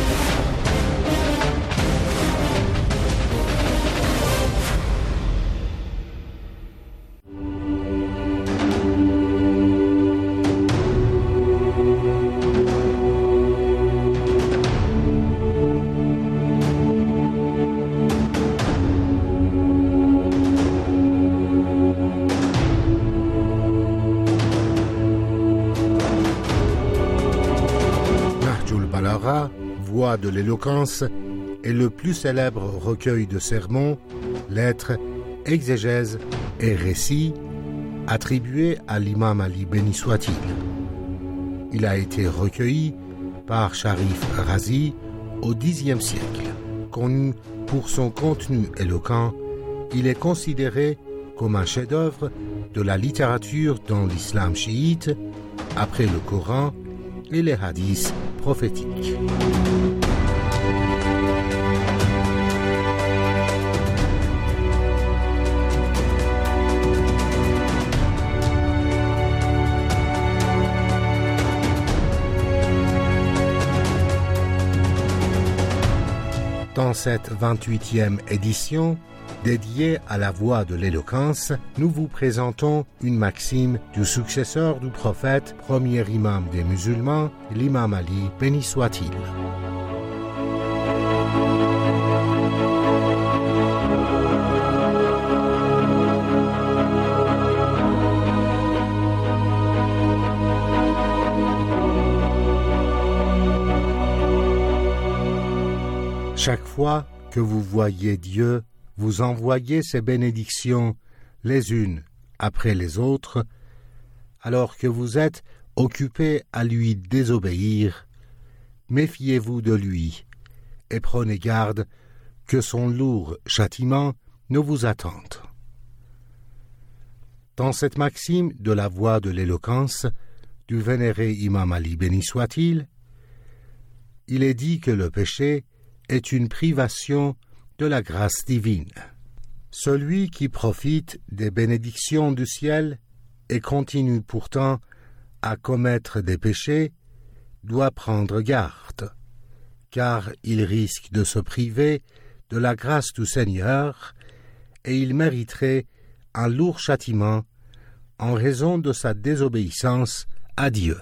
S3: Voix de l'éloquence est le plus célèbre recueil de sermons, lettres, exégèses et récits attribués à l'imam Ali béni soit-il. Il a été recueilli par Sharif Razi au dixième siècle. Connu pour son contenu éloquent, il est considéré comme un chef-d'œuvre de la littérature dans l'islam chiite, après le Coran et les hadiths prophétiques. Dans cette vingt-huitième édition, dédiée à la voix de l'éloquence, nous vous présentons une maxime du successeur du prophète, premier imam des musulmans, l'imam Ali, béni soit-il. Chaque fois que vous voyez Dieu, vous envoyez ses bénédictions les unes après les autres, alors que vous êtes occupés à lui désobéir. Méfiez-vous de lui et prenez garde que son lourd châtiment ne vous attende. Dans cette maxime de la voix de l'éloquence du vénéré imam Ali béni soit-il, il est dit que le péché est une privation de la grâce divine. Celui qui profite des bénédictions du ciel et continue pourtant à commettre des péchés doit prendre garde, car il risque de se priver de la grâce du Seigneur et il mériterait un lourd châtiment en raison de sa désobéissance à Dieu.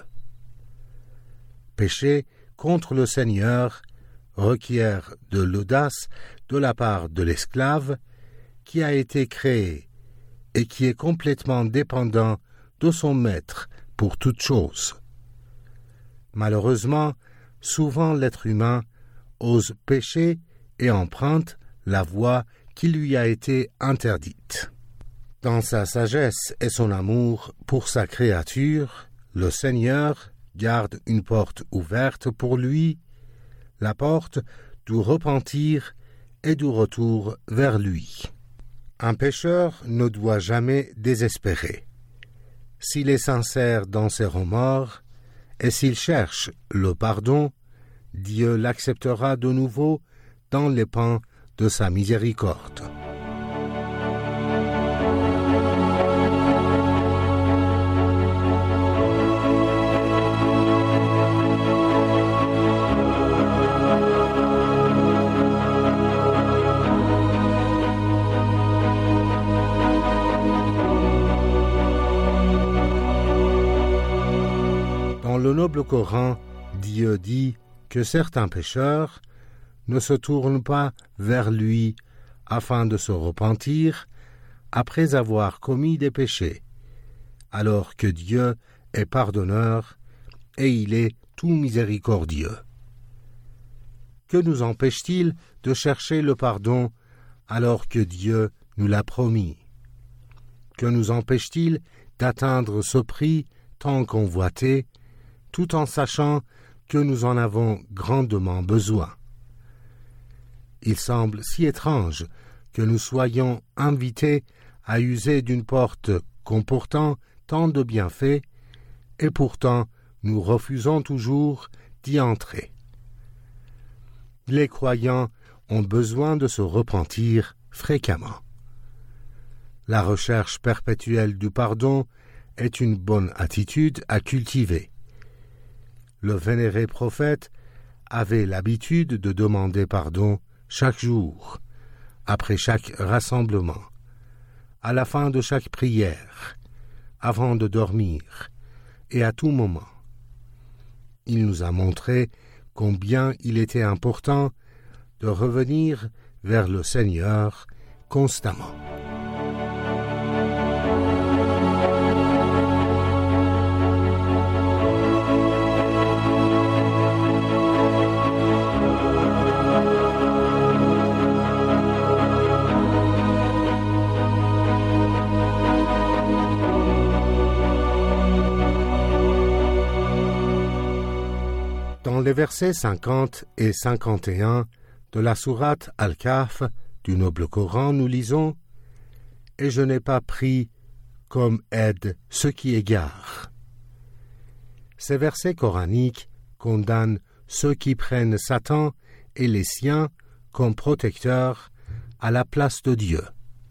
S3: Pécher contre le Seigneur requiert de l'audace de la part de l'esclave qui a été créé et qui est complètement dépendant de son maître pour toute chose. Malheureusement, souvent l'être humain ose pécher et emprunte la voie qui lui a été interdite. Dans sa sagesse et son amour pour sa créature, le Seigneur garde une porte ouverte pour lui, la porte du repentir et du retour vers lui. Un pécheur ne doit jamais désespérer. S'il est sincère dans ses remords et s'il cherche le pardon, Dieu l'acceptera de nouveau dans les pans de sa miséricorde. le noble Coran, Dieu dit que certains pécheurs ne se tournent pas vers lui afin de se repentir après avoir commis des péchés, alors que Dieu est pardonneur et il est tout miséricordieux. Que nous empêche-t-il de chercher le pardon alors que Dieu nous l'a promis? Que nous empêche-t-il d'atteindre ce prix tant convoité, tout en sachant que nous en avons grandement besoin? Il semble si étrange que nous soyons invités à user d'une porte comportant tant de bienfaits, et pourtant nous refusons toujours d'y entrer. Les croyants ont besoin de se repentir fréquemment. La recherche perpétuelle du pardon est une bonne attitude à cultiver. Le vénéré prophète avait l'habitude de demander pardon chaque jour, après chaque rassemblement, à la fin de chaque prière, avant de dormir, et à tout moment. Il nous a montré combien il était important de revenir vers le Seigneur constamment. Dans les versets cinquante et cinquante et un de la sourate Al-Kahf du noble Coran, nous lisons « Et je n'ai pas pris comme aide ceux qui égarent ». Ces versets coraniques condamnent ceux qui prennent Satan et les siens comme protecteurs à la place de Dieu.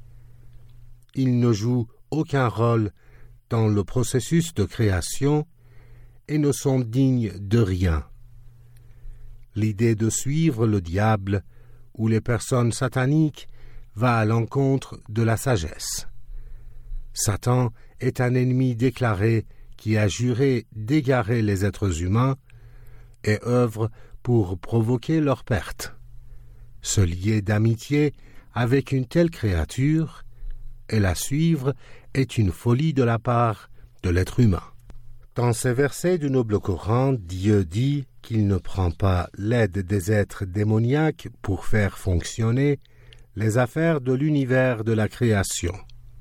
S3: Ils ne jouent aucun rôle dans le processus de création et ne sont dignes de rien. L'idée de suivre le diable ou les personnes sataniques va à l'encontre de la sagesse. Satan est un ennemi déclaré qui a juré d'égarer les êtres humains et œuvre pour provoquer leur perte. Se lier d'amitié avec une telle créature et la suivre est une folie de la part de l'être humain. Dans ces versets du noble Coran, Dieu dit qu'il ne prend pas l'aide des êtres démoniaques pour faire fonctionner les affaires de l'univers de la création.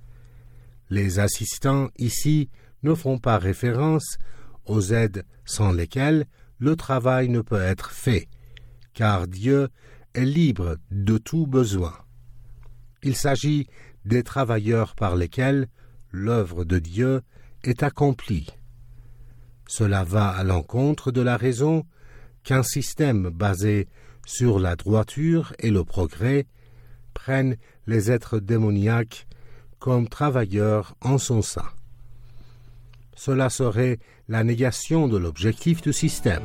S3: Les assistants ici ne font pas référence aux aides sans lesquelles le travail ne peut être fait, car Dieu est libre de tout besoin. Il s'agit des travailleurs par lesquels l'œuvre de Dieu est accomplie. Cela va à l'encontre de la raison qu'un système basé sur la droiture et le progrès prenne les êtres démoniaques comme travailleurs en son sein. Cela serait la négation de l'objectif du système.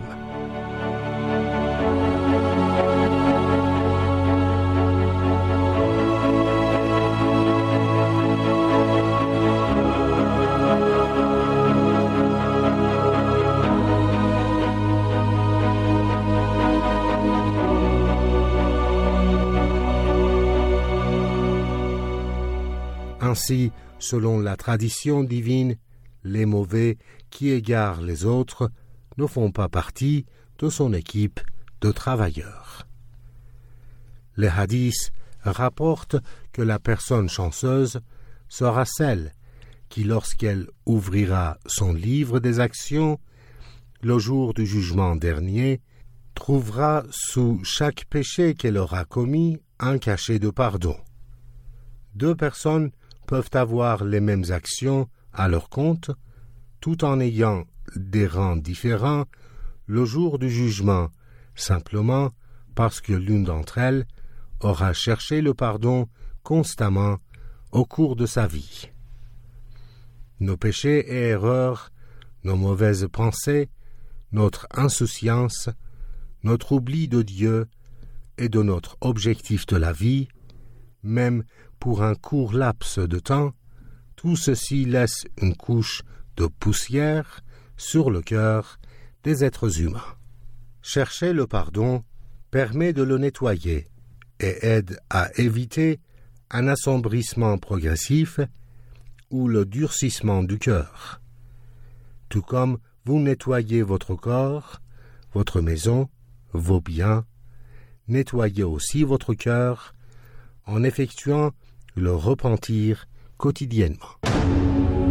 S3: Ainsi, selon la tradition divine, les mauvais qui égarent les autres ne font pas partie de son équipe de travailleurs. Les hadiths rapportent que la personne chanceuse sera celle qui, lorsqu'elle ouvrira son livre des actions, le jour du jugement dernier, trouvera sous chaque péché qu'elle aura commis un cachet de pardon. Deux personnes peuvent avoir les mêmes actions à leur compte, tout en ayant des rangs différents le jour du jugement, simplement parce que l'une d'entre elles aura cherché le pardon constamment au cours de sa vie. Nos péchés et erreurs, nos mauvaises pensées, notre insouciance, notre oubli de Dieu et de notre objectif de la vie, même pour un court laps de temps, tout ceci laisse une couche de poussière sur le cœur des êtres humains. Chercher le pardon permet de le nettoyer et aide à éviter un assombrissement progressif ou le durcissement du cœur. Tout comme vous nettoyez votre corps, votre maison, vos biens, nettoyez aussi votre cœur en effectuant le repentir quotidiennement.